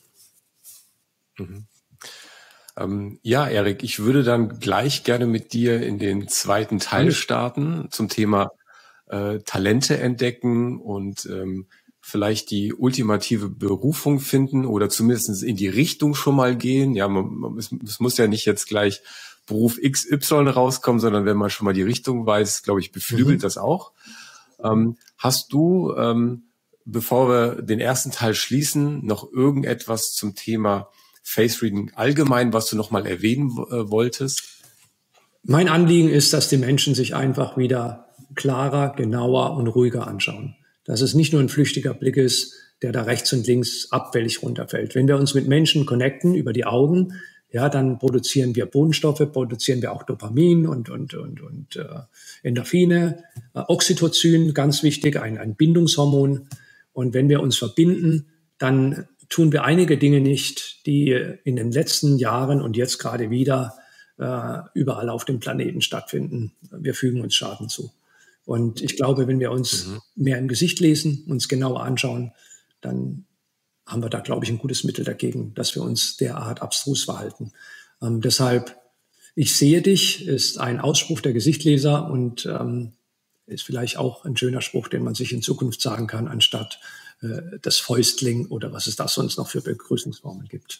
Mhm. Ähm, ja, Erik, ich würde dann gleich gerne mit dir in den zweiten Teil starten zum Thema äh, Talente entdecken und ähm, vielleicht die ultimative Berufung finden oder zumindest in die Richtung schon mal gehen. Ja, man, man, es, es muss ja nicht jetzt gleich Beruf X Y rauskommen, sondern wenn man schon mal die Richtung weiß, glaube ich, beflügelt mhm. das auch. Ähm, hast du, ähm, bevor wir den ersten Teil schließen, noch irgendetwas zum Thema Face Reading allgemein, was du noch mal erwähnen äh, wolltest? Mein Anliegen ist, dass die Menschen sich einfach wieder klarer, genauer und ruhiger anschauen. Dass es nicht nur ein flüchtiger Blick ist, der da rechts und links abfällig runterfällt. Wenn wir uns mit Menschen connecten über die Augen, ja, dann produzieren wir Botenstoffe, produzieren wir auch Dopamin und, und, und, und äh, Endorphine, äh, Oxytocin, ganz wichtig, ein, ein Bindungshormon. Und wenn wir uns verbinden, dann tun wir einige Dinge nicht, die in den letzten Jahren und jetzt gerade wieder äh, überall auf dem Planeten stattfinden. Wir fügen uns Schaden zu. Und ich glaube, wenn wir uns mhm. mehr im Gesicht lesen, uns genauer anschauen, dann haben wir da, glaube ich, ein gutes Mittel dagegen, dass wir uns derart abstrus verhalten. Ähm, deshalb, ich sehe dich, ist ein Ausspruch der Gesichtleser und ähm, ist vielleicht auch ein schöner Spruch, den man sich in Zukunft sagen kann, anstatt äh, das Fäustling oder was es da sonst noch für Begrüßungsformen gibt.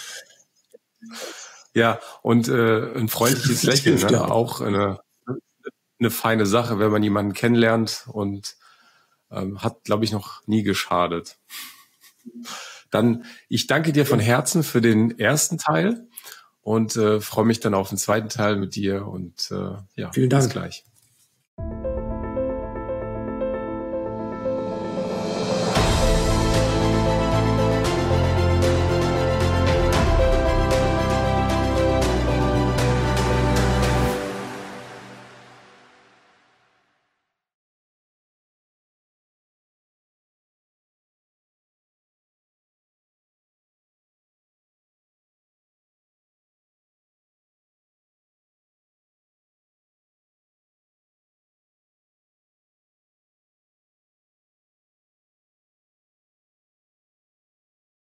Ja, und äh, ein freundliches Lächeln, ne? Ja. Auch eine, eine feine Sache, wenn man jemanden kennenlernt und ähm, hat, glaube ich, noch nie geschadet. Dann, ich danke dir von Herzen für den ersten Teil und äh, freue mich dann auf den zweiten Teil mit dir und äh, ja, vielen Dank. Bis gleich.